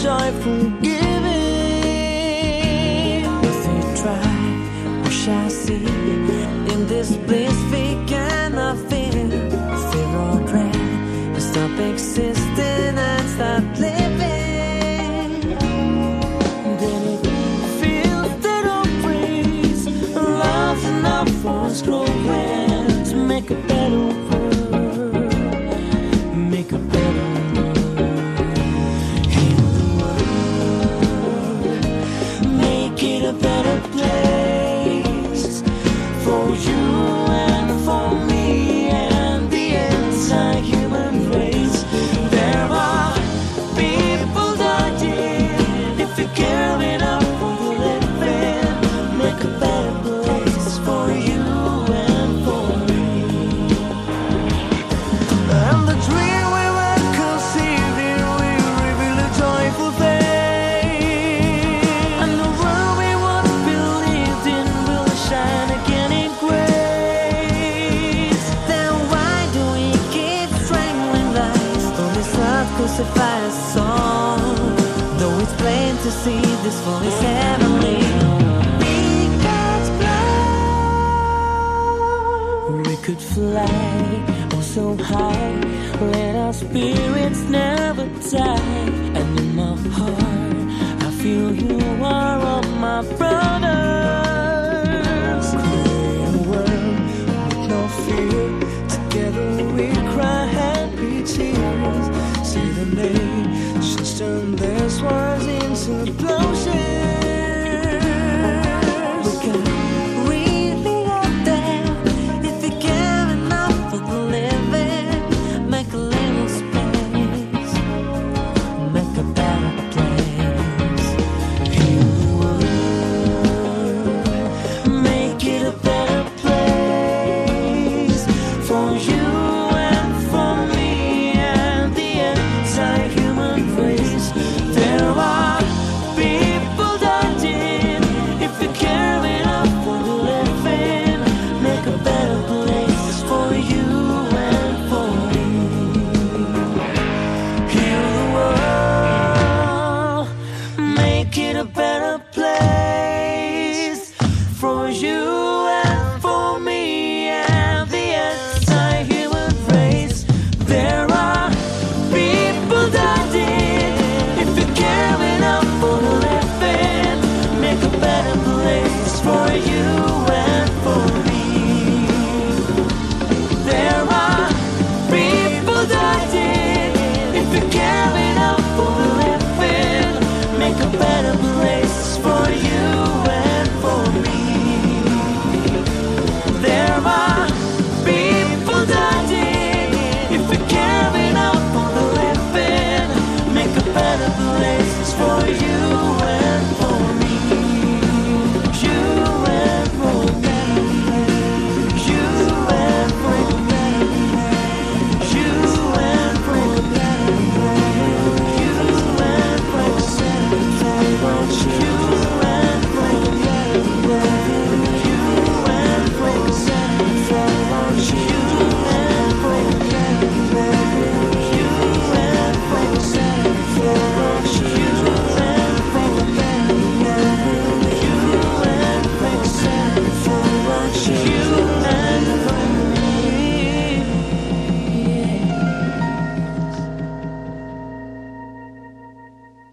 joyful giving. If we try, we shall see. In this bliss we cannot fear. Fear or dread, stop existing and stop living. Then it feels that our praise, love's enough for us growing to make a better world, make a better world. Heal the world, make it a better place for you and for me and the entire human race. There are people dying. If you care enough for the living, make a better place for you and for me. And the dream we were conceiving will reveal a joyful fate. And the world we once believed in will shine again in grace. Then why do we keep strangling lies? Though this earth crucifies us all, though it's plain to see this fall is heavenly. Be God's blood. We could fly oh so high, let our spirits never die. And in my heart, I feel you are all my brothers. Create a world with no fear. Together we cry happy tears. See the nations turn their swords into plowshares. We can really out there if we care enough for the living. Make a little space, make a better place. Heal the world, make it a better place for you.